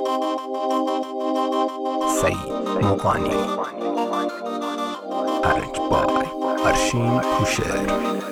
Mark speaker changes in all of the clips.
Speaker 1: سعید مقانی ارج بای ارشین کوشر.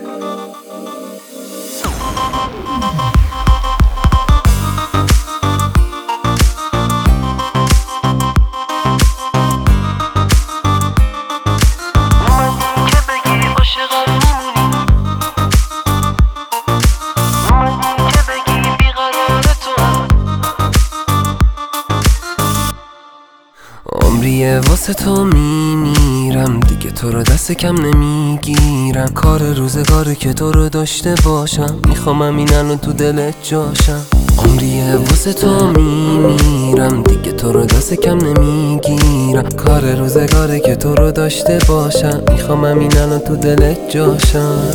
Speaker 1: عمریه واسه تو میمیرم، دیگه تو رو دست کم نمیگیرم. کار روزگاره که تو رو داشته باشم، میخوام همین الان تو دلت جاشم. عمریه واسه تو میمیرم، دیگه تو رو دست کم نمیگیرم. کار روزگاره که تو رو داشته باشم، میخوام همین الان تو دلت جاشم.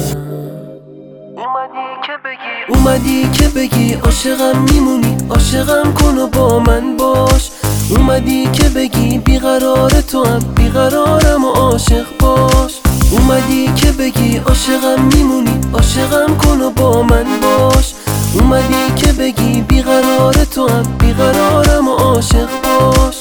Speaker 1: اومدی که بگی عاشقم میمونی، عاشقم کن و با من باش. اومدی که بگی بیقرار تو هم بیقرارم و عاشق باش. اومدی که بگی عاشقم میمونی، عاشقم کن و با من باش. اومدی که بگی بیقرار تو هم بیقرارم و عاشق باش.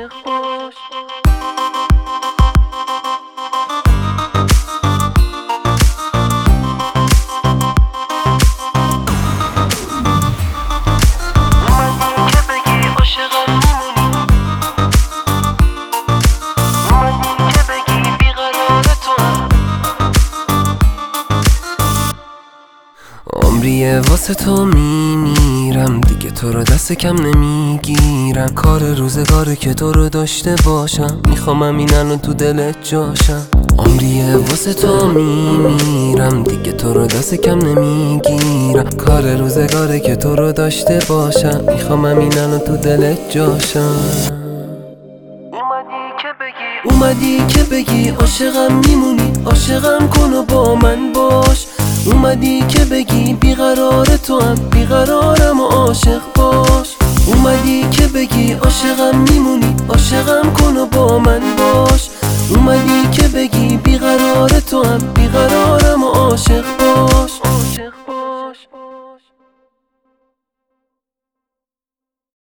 Speaker 1: عمریه واسه تو میمیرم، دیگه تو رو دست کم نمیگیرم. کار روزگاره که تو رو داشته باشم، میخوام همین الان تو دلت جاشم. عمریه واسه تو میمیرم، دیگه تو رو دست کم نمیگیرم. کار روزگاره که تو رو داشته باشم، میخوام همین الان تو دلت جاشم. اومدی که بگی عاشقم میمونی، عاشقم کن و با من باش. اومدی که بگی بیقرار تو هم بیقرارم و عاشق باش. اومدی که بگی عاشقم میمونی، عاشقم کن و با من باش. اومدی که بگی بیقرار تو هم